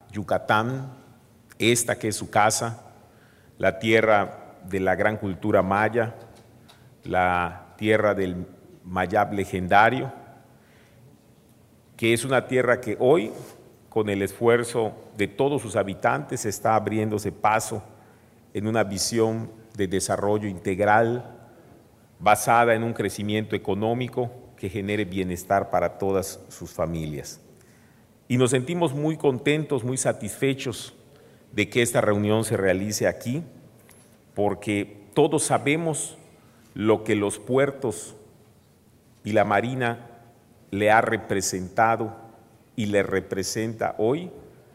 Yucatán, esta que es su casa, la tierra de la gran cultura maya, la tierra del Mayab legendario, que es una tierra que hoy, con el esfuerzo de todos sus habitantes, está abriéndose paso en una visión de desarrollo integral basada en un crecimiento económico que genere bienestar para todas sus familias. Y nos sentimos muy contentos, muy satisfechos de que esta reunión se realice aquí, porque todos sabemos lo que los puertos y la Marina le ha representado y le representa hoy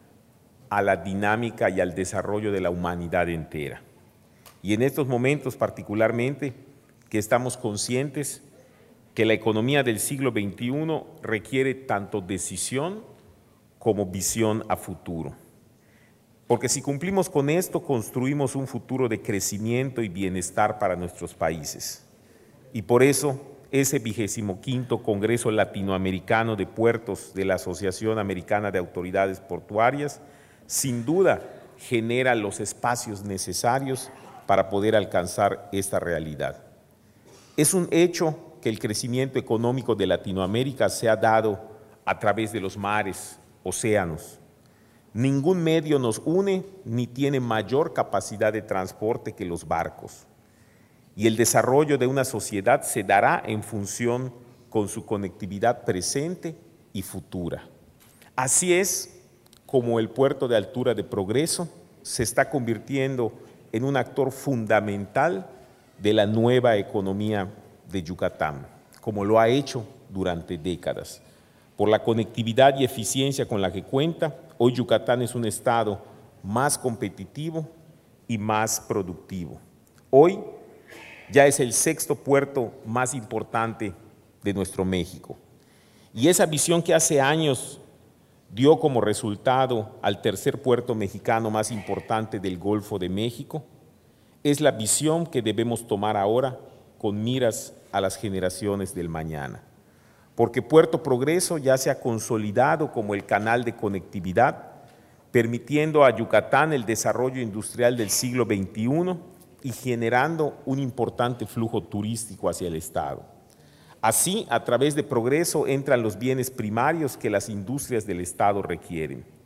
a la dinámica y al desarrollo de la humanidad entera. Y en estos momentos particularmente que estamos conscientes que la economía del siglo XXI requiere tanto decisión como visión a futuro. Porque si cumplimos con esto, construimos un futuro de crecimiento y bienestar para nuestros países. Y por eso, ese 25º Congreso Latinoamericano de Puertos de la Asociación Americana de Autoridades Portuarias, sin duda genera los espacios necesarios para poder alcanzar esta realidad. Es un hecho que el crecimiento económico de Latinoamérica se ha dado a través de los mares, océanos. Ningún medio nos une ni tiene mayor capacidad de transporte que los barcos. Y el desarrollo de una sociedad se dará en función con su conectividad presente y futura. Así es como el puerto de altura de Progreso se está convirtiendo en un actor fundamental de la nueva economía de Yucatán, como lo ha hecho durante décadas. Por la conectividad y eficiencia con la que cuenta, hoy Yucatán es un estado más competitivo y más productivo. Hoy ya es el 6º puerto más importante de nuestro México. Y esa visión que hace años dio como resultado al 3er puerto mexicano más importante del Golfo de México, es la visión que debemos tomar ahora con miras a las generaciones del mañana. Porque Puerto Progreso ya se ha consolidado como el canal de conectividad, permitiendo a Yucatán el desarrollo industrial del siglo XXI y generando un importante flujo turístico hacia el estado. Así, a través de Progreso entran los bienes primarios que las industrias del estado requieren.